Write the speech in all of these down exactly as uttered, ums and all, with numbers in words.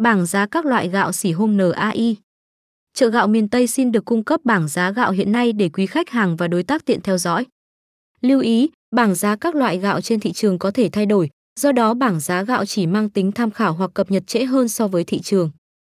Bảng giá các loại gạo xỉ hôm en a i. Chợ gạo miền Tây xin được cung cấp bảng giá gạo hiện nay để quý khách hàng và đối tác tiện theo dõi. Lưu ý, bảng giá các loại gạo trên thị trường có thể thay đổi, do đó bảng giá gạo chỉ mang tính tham khảo hoặc cập nhật trễ hơn so với thị trường.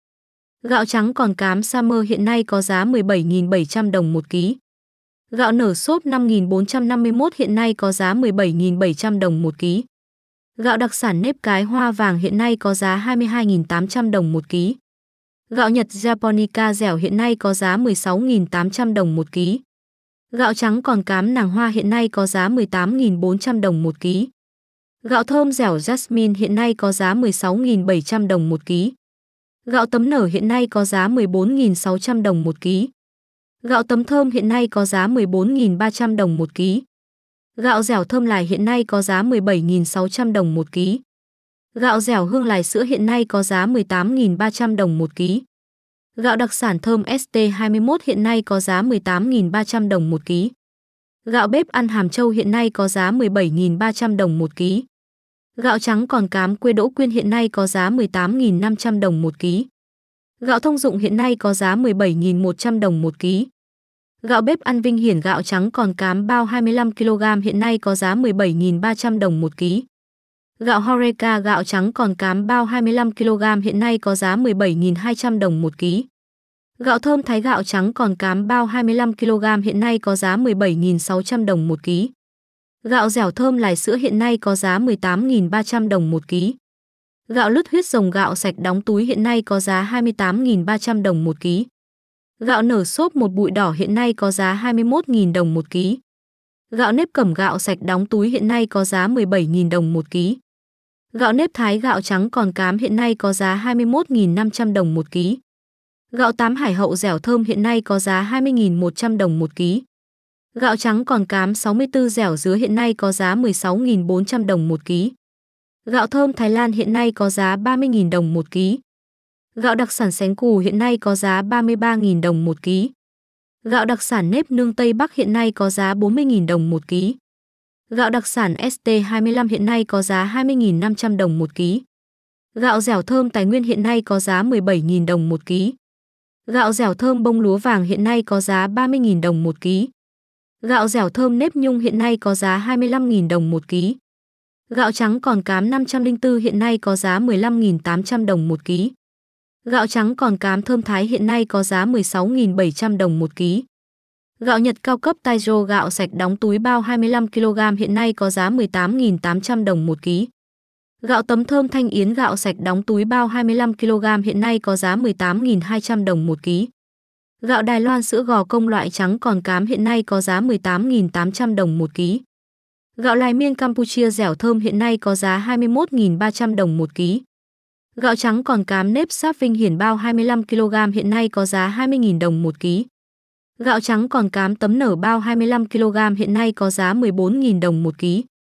Gạo trắng còn cám Summer hiện nay có giá mười bảy nghìn bảy trăm đồng một ký. Gạo nở xốp năm nghìn bốn trăm năm mươi mốt hiện nay có giá mười bảy nghìn bảy trăm đồng một ký. Gạo đặc sản nếp cái hoa vàng hiện nay có giá hai mươi hai nghìn tám trăm đồng một ký. Gạo Nhật Japonica dẻo hiện nay có giá mười sáu nghìn tám trăm đồng một ký. Gạo trắng còn cám nàng hoa hiện nay có giá mười tám nghìn bốn trăm đồng một ký. Gạo thơm dẻo Jasmine hiện nay có giá mười sáu nghìn bảy trăm đồng một ký. Gạo tấm nở hiện nay có giá mười bốn nghìn sáu trăm đồng một ký. Gạo tấm thơm hiện nay có giá mười bốn nghìn ba trăm đồng một ký. Gạo dẻo thơm lài hiện nay có giá mười bảy nghìn sáu trăm đồng một ký. Gạo dẻo hương lài sữa hiện nay có giá mười tám nghìn ba trăm đồng một ký. Gạo đặc sản thơm ét tê hai mươi mốt hiện nay có giá mười tám nghìn ba trăm đồng một ký. Gạo bếp ăn Hàm Châu hiện nay có giá mười bảy nghìn ba trăm đồng một ký. Gạo trắng còn cám quê Đỗ Quyên hiện nay có giá mười tám nghìn năm trăm đồng một ký. Gạo thông dụng hiện nay có giá mười bảy nghìn một trăm đồng một ký. Gạo bếp ăn Vinh Hiển gạo trắng còn cám bao hai mươi lăm ki lô gam hiện nay có giá mười bảy nghìn ba trăm đồng một ký. Gạo Horeca gạo trắng còn cám bao hai mươi lăm ki lô gam hiện nay có giá mười bảy nghìn hai trăm đồng một ký. Gạo thơm Thái gạo trắng còn cám bao hai mươi lăm ki lô gam hiện nay có giá mười bảy nghìn sáu trăm đồng một ký. Gạo dẻo thơm lài sữa hiện nay có giá mười tám nghìn ba trăm đồng một ký. Gạo lứt huyết rồng gạo sạch đóng túi hiện nay có giá hai mươi tám nghìn ba trăm đồng một ký. Gạo nở xốp một bụi đỏ hiện nay có giá hai mươi mốt nghìn đồng một ký. Gạo nếp cẩm gạo sạch đóng túi hiện nay có giá mười bảy nghìn đồng một ký. Gạo nếp Thái gạo trắng còn cám hiện nay có giá hai mươi mốt nghìn năm trăm đồng một ký. Gạo tám Hải Hậu dẻo thơm hiện nay có giá hai mươi nghìn một trăm đồng một ký. Gạo trắng còn cám sáu mươi tư dẻo dứa hiện nay có giá mười sáu nghìn bốn trăm đồng một ký. Gạo thơm Thái Lan hiện nay có giá ba mươi nghìn đồng một ký. Gạo đặc sản Sánh Cù hiện nay có giá ba mươi ba nghìn đồng một ký. Gạo đặc sản nếp nương Tây Bắc hiện nay có giá bốn mươi nghìn đồng một ký. Gạo đặc sản ét tê hai mươi lăm hiện nay có giá hai mươi nghìn năm trăm đồng một ký. Gạo dẻo thơm Tài Nguyên hiện nay có giá mười bảy nghìn đồng một ký. Gạo dẻo thơm bông lúa vàng hiện nay có giá ba mươi nghìn đồng một ký. Gạo dẻo thơm nếp nhung hiện nay có giá hai mươi lăm nghìn đồng một ký. Gạo trắng còn cám năm trăm lẻ bốn hiện nay có giá mười lăm nghìn tám trăm đồng một ký. Gạo trắng còn cám thơm Thái hiện nay có giá mười sáu nghìn bảy trăm đồng một ký. Gạo Nhật cao cấp Taijo gạo sạch đóng túi bao hai mươi lăm ki lô gam hiện nay có giá mười tám nghìn tám trăm đồng một ký. Gạo tấm thơm Thanh Yến gạo sạch đóng túi bao hai mươi lăm ki lô gam hiện nay có giá mười tám nghìn hai trăm đồng một ký. Gạo Đài Loan sữa gò công loại trắng còn cám hiện nay có giá mười tám nghìn tám trăm đồng một ký. Gạo Lai Miên Campuchia dẻo thơm hiện nay có giá hai mươi mốt nghìn ba trăm đồng một ký. Gạo trắng còn cám nếp sáp Vinh Hiển bao hai mươi lăm ki lô gam hiện nay có giá hai mươi nghìn đồng một ký. Gạo trắng còn cám tấm nở bao hai mươi lăm ki lô gam hiện nay có giá mười bốn nghìn đồng một ký.